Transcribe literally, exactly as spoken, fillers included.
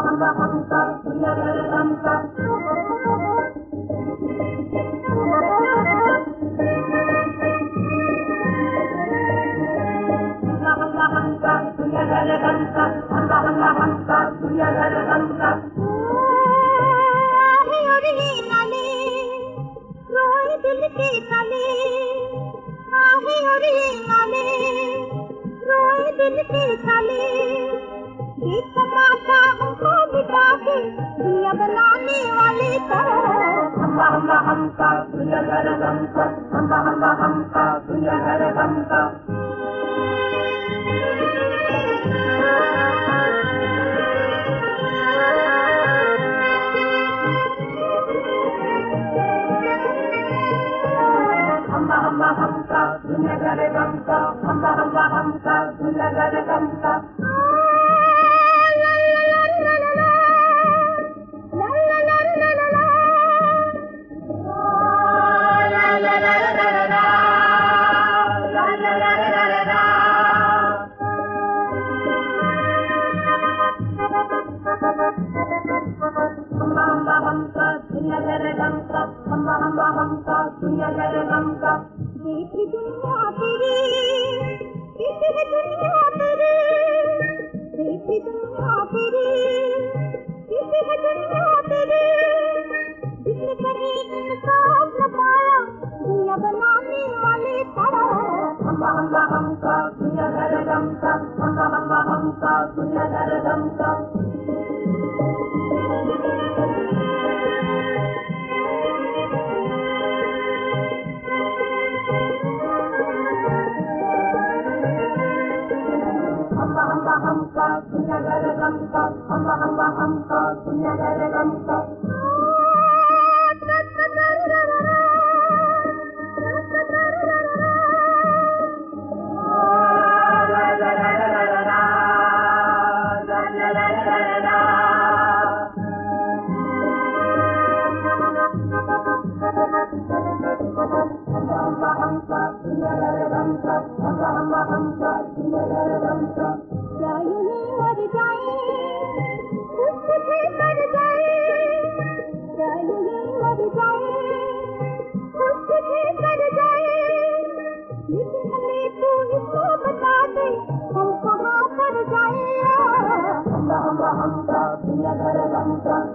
दिल के छाले एक तमाशा हमको बिता के दुनिया बनाने वाले तो हमका हमका हमका दुनिया घर हमका हमका हमका हमका दुनिया घर हमका हमका हमका हमका दुनिया घर हमका हमका हमका हमका दुनिया घर हमका हमका हमका दुनिया घर हमका हमका हमका हमका दुनिया घर हमका देखी दुनिया तेरी कैसी है दुनिया तेरी देखी दुनिया तेरी कैसी है दुनिया तेरी जिसने कहीं इंसाफ न पाया दुनिया बनाने वाले तारा हमका हमका हमका दुनिया घर हमका हमका हमका हमका दुनिया घर हमका हमका हमका दुनिया घर हमका हमका हमका हमका दुनिया घर हमका हमका हमका दुनिया घर हमका हमका हमका हमका दुनिया घर हमका क्या यूं ही मर जाए कुछ भी कर जाए क्या यूं ही मर जाए कुछ भी कर जाए लेकिन हमें तू इसको बता दे हम कहाँ पर जाए हमका हमका हमका दुनिया घर हमका